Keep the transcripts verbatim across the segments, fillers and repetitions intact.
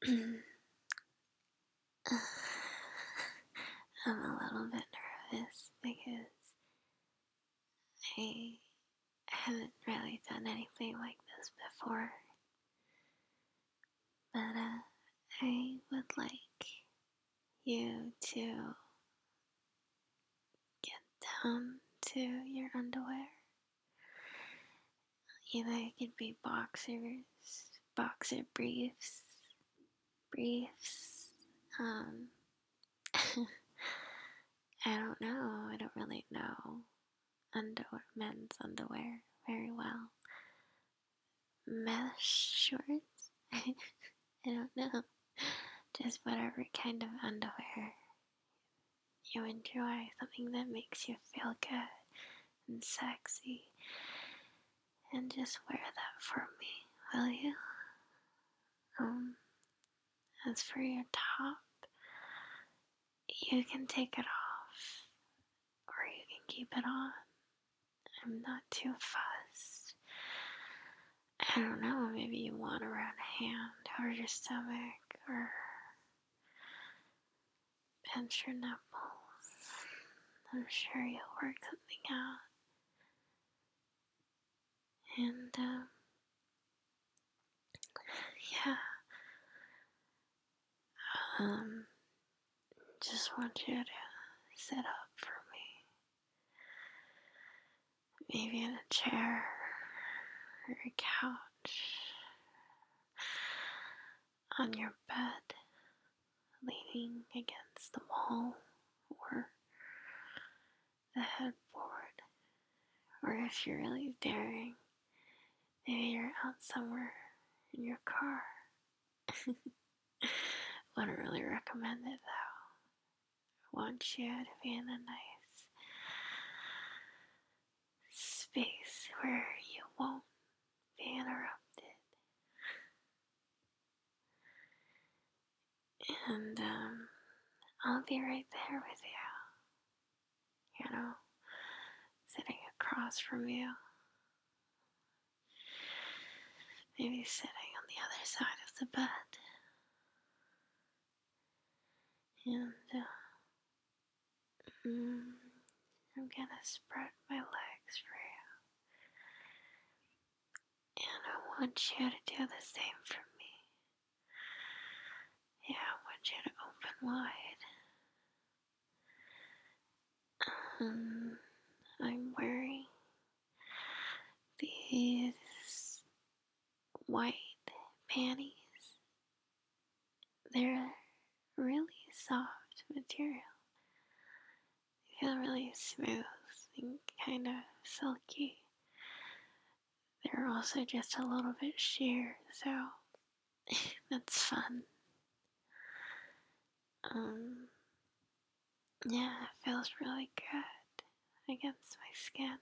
I'm a little bit nervous because I haven't really done anything like this before, but uh, I would like you to get down to your underwear. Either it could be boxers, boxer briefs, briefs, um, I don't know, I don't really know underwear, men's underwear very well. Mesh shorts? I don't know. Just whatever kind of underwear you enjoy, something that makes you feel good and sexy. And just wear that for me, will you? Um, as for your top, you can take it off, or you can keep it on. I'm not too fussed. I don't know, maybe you want to run a hand over your stomach, or pinch your nipples. I'm sure you'll work something out. And, um, yeah. Um, just want you to sit up for me. Maybe in a chair or a couch. On your bed, leaning against the wall or the headboard. Or if you're really daring, maybe you're out somewhere in your car. Wouldn't really recommend it though. I want you to be in a nice space where you won't be interrupted. And um, I'll be right there with you. You know, sitting across from you. Maybe sitting on the other side of the bed. And uh, mm, I'm gonna spread my legs for you. And I want you to do the same for me. Yeah, I want you to open wide. Um, I'm wearing these white panties. They're really soft material. They feel really smooth and kind of silky. They're also just a little bit sheer, so that's fun. Um, yeah, it feels really good against my skin.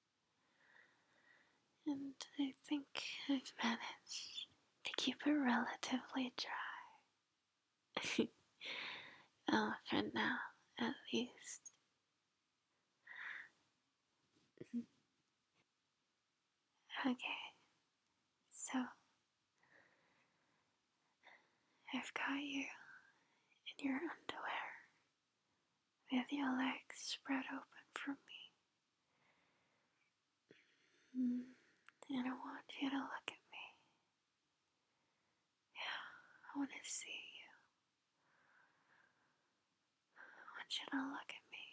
And I think I've managed to keep it relatively dry. Oh, for now, at least. Okay, so I've got you in your underwear with your legs spread open for me. Mm. And I want you to look at me. Yeah, I want to see you. I want you to look at me.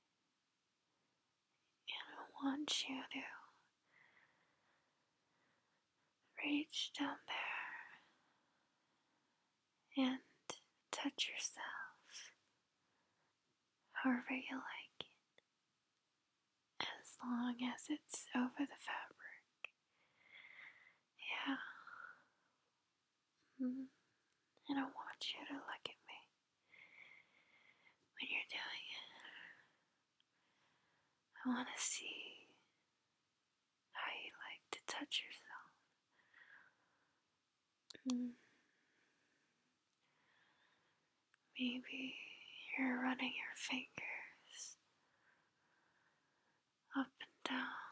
And I want you to reach down there and touch yourself however you like it, as long as it's over the fabric. Yeah. Mm. And I want you to look at me when you're doing it. I want to see how you like to touch yourself. Mm. Maybe you're running your fingers up and down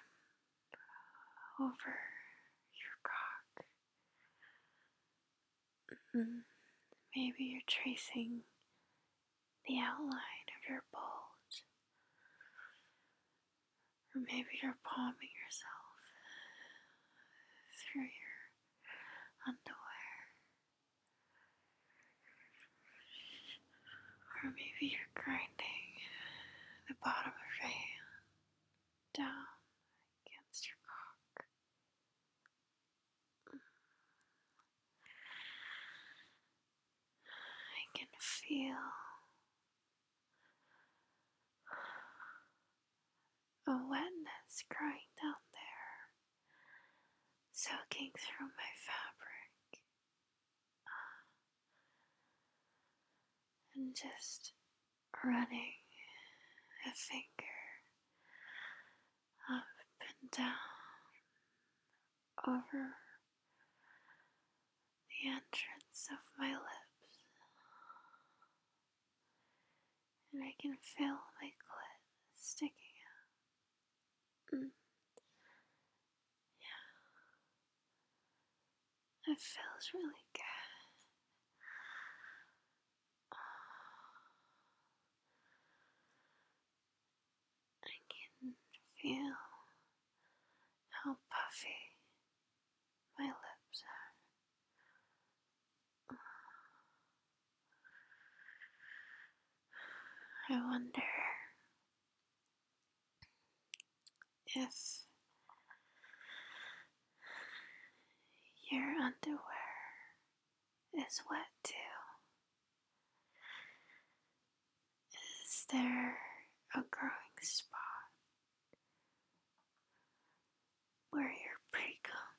over your cock. Mm. maybe you're tracing the outline of your bulge, or maybe you're palming yourself through your underwear, or maybe you're grinding the bottom of your hand down against your cock. I can feel a wetness growing down there, soaking through my fabric, and just running a finger up and down over the entrance of my lips, and I can feel my clit sticking out. Mm. Yeah, it feels really good. I can feel how puffy my lips are. I wonder if your underwear is wet too. Is there a growing spot where your pre-cum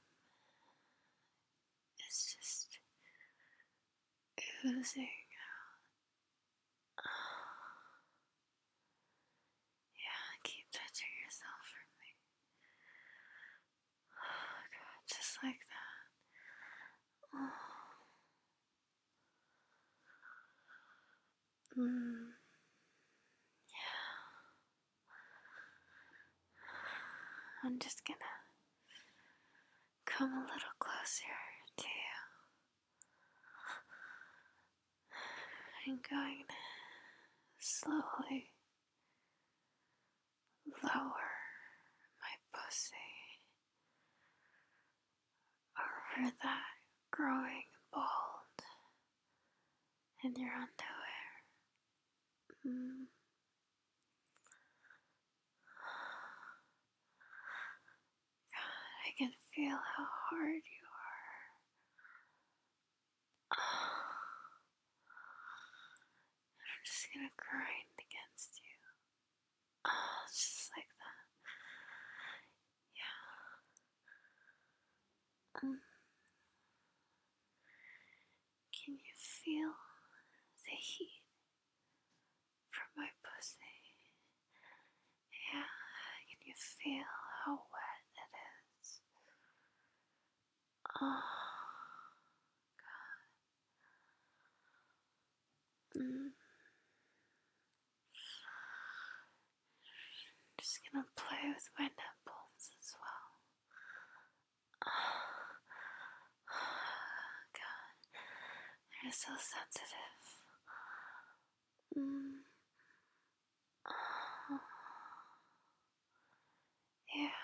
is just oozing out? Yeah, keep touching yourself for me. Oh God, just like that. Oh. Mm. Yeah. I'm just gonna come a little closer to you. I'm going to slowly lower my pussy over that growing bald in your underwear. Mm. God, I can feel how hard you are. Oh. I'm just gonna grind against you. Oh, just like that. Yeah. Mm. Can you feel the heat from my pussy? Yeah. Can you feel how wet it is? Oh, God. Mm. Just gonna play with my nipples as well. Oh, God. They're so sensitive. Mm. Oh. Yeah.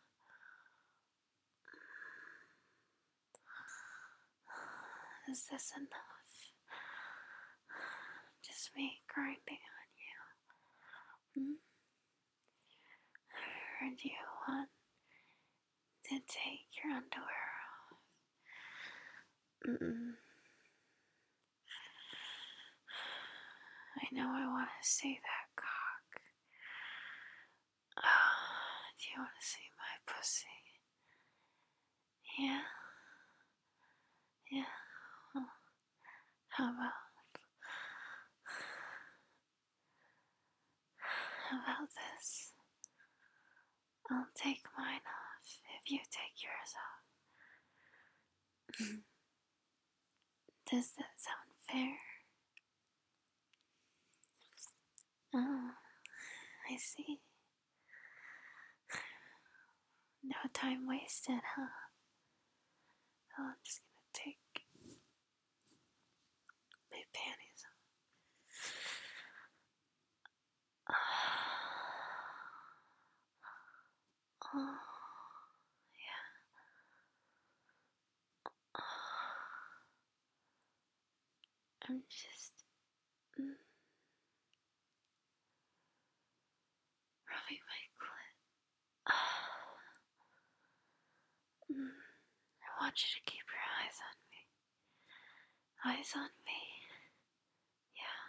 Is this enough? Just me grinding on you. Hmm? Or do you want to take your underwear off? Mm-mm. I know I want to see that cock. Oh, do you want to see my pussy? Yeah? Yeah? Well, how about How about this? I'll take mine off if you take yours off. Does that sound fair? Oh, I see. No time wasted, huh? Oh, I'm just gonna take I'm just mm, rubbing my clit. mm, I want you to keep your eyes on me. Eyes on me. Yeah.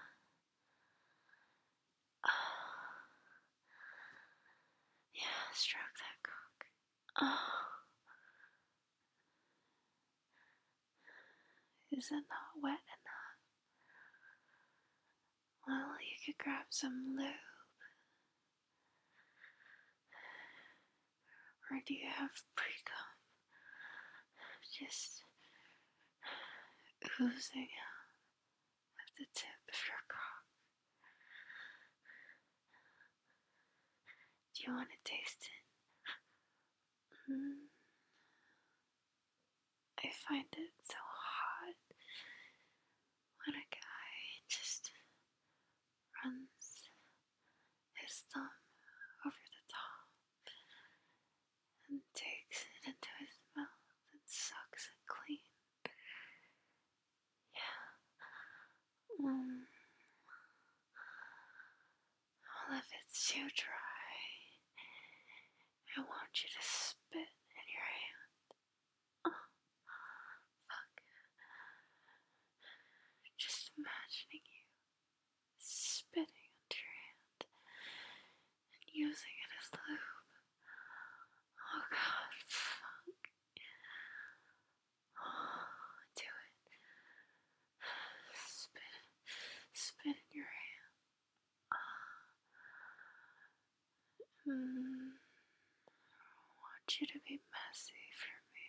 Yeah, stroke that cock. Oh. Is it not wet enough? Well, you could grab some lube. Or do you have pre-cum just oozing out at the tip of your cock? Do you want to taste it? Mm. I find it so hot when a guy just runs his thumb over the top and takes it into his mouth and sucks it clean. Yeah. Mm. Well, if it's too dry, I want you to spit in your hand. Oh, fuck. Just imagining you spitting onto your hand and using it as lube. Oh god, fuck. Oh, do it. Spit, spit in your hand. Mm. I want you to be messy for me.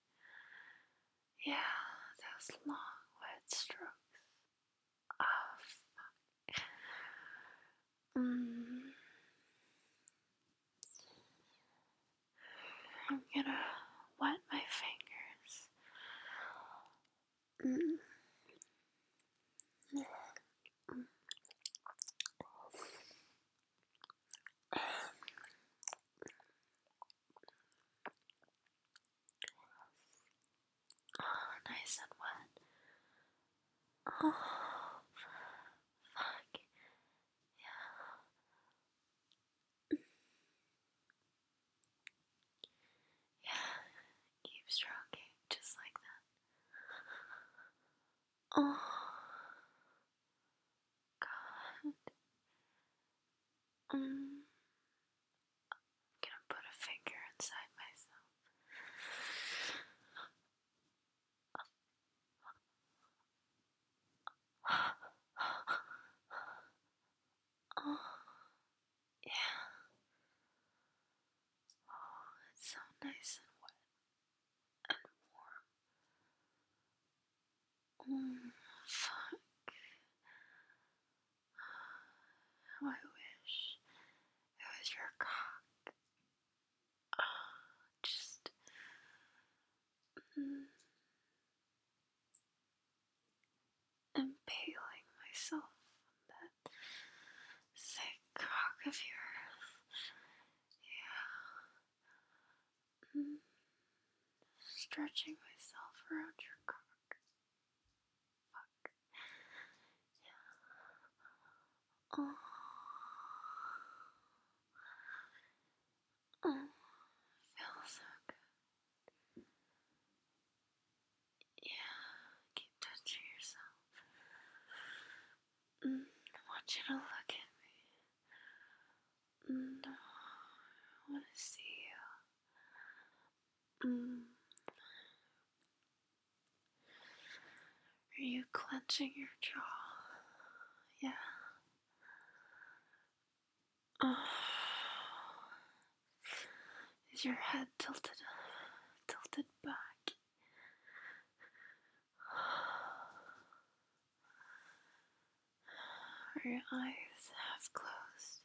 Yeah, those long, wet strokes. Oh, fuck. Mm. I'm gonna wet my fingers. Mm. Oh, nice and wet. Oh, fuck. Yeah. Yeah. Keep stroking, just like that. Oh, God. Mm. I'm gonna put a finger inside myself. Oh, yeah. Oh, it's so nice and wet and warm. Mm, fuck. How I wish it was your cock. Oh, just mm, impaling myself on that sick cock of yours. Yeah. Mm, stretching myself around your cock. Fuck. Yeah. Oh. Oh. Feels so good. Yeah. Keep touching yourself. Mm, I want you to look at me. Mm, I want to see you. Mm. Are you clenching your jaw? Yeah. Oh. Is your head tilted, tilted back? Are your eyes half closed?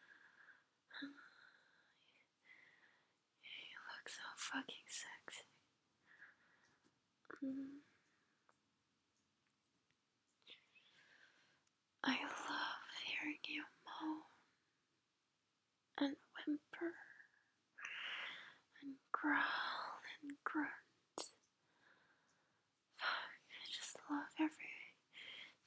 You look so fucking sexy. Mm. I love hearing you moan and whimper and growl and grunt. Fuck, I just love every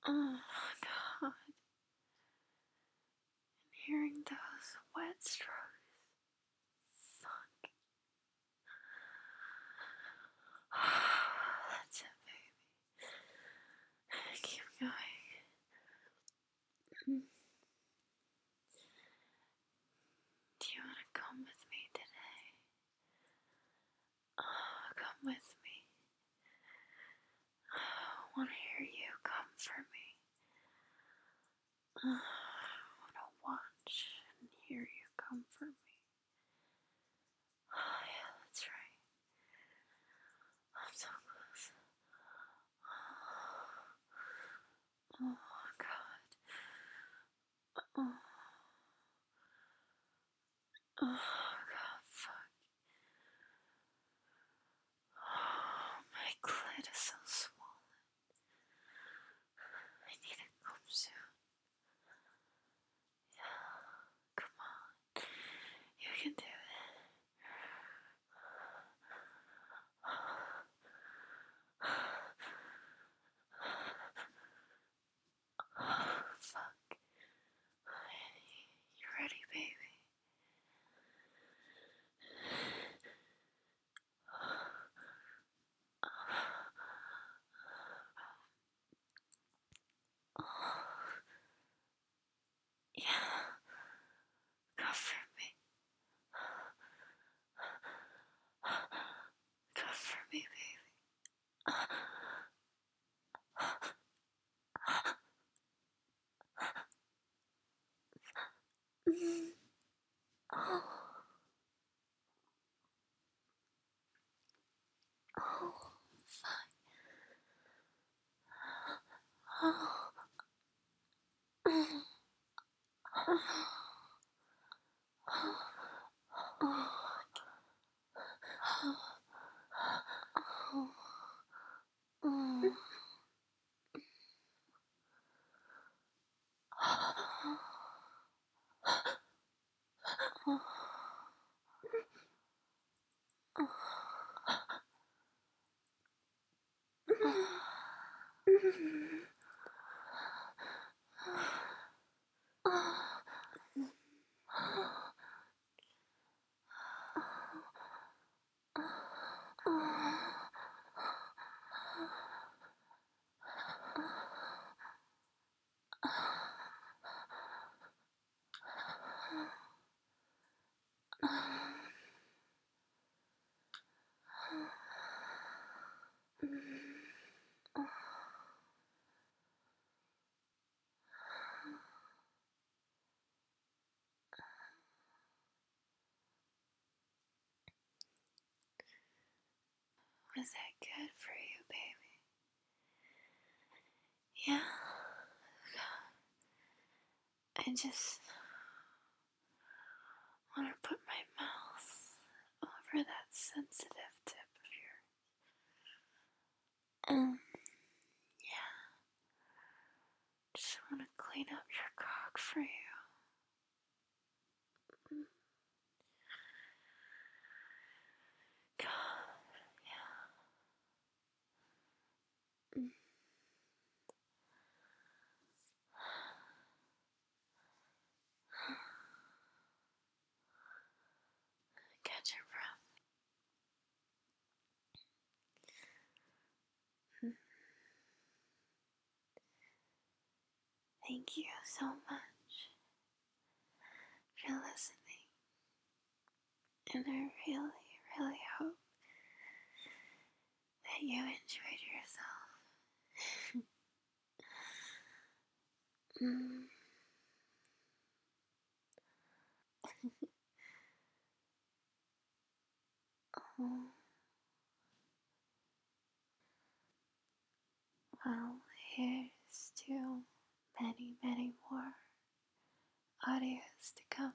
Oh God. And hearing those wet strokes. Fuck. That's it, baby. Keep going. Do you want to come with me today? Oh, come with me. I want to hear you comfort me. I want to watch and hear you comfort me. Oh, yeah, that's right. I'm so close. Oh, God. Oh, oh God, fuck. Oh, my clit is so swollen. I need to come soon. Yeah, come on. You can do it. Oh, fuck. You ready, baby? Yeah, comfort me. Comfort me, baby. Oh, oh, fuck. Oh, Was that good for you, baby? Yeah? I just want to put my mouth over that sensitive tip of yours. Um, yeah. Just want to clean up your cock for you. God, yeah. Catch your breath. Thank you so much for listening. And I really, really hope that you enjoyed yourself. Mm. Oh, well, here's to many, many more audios to come.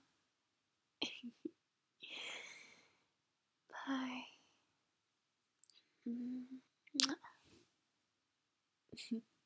Bye. Mm.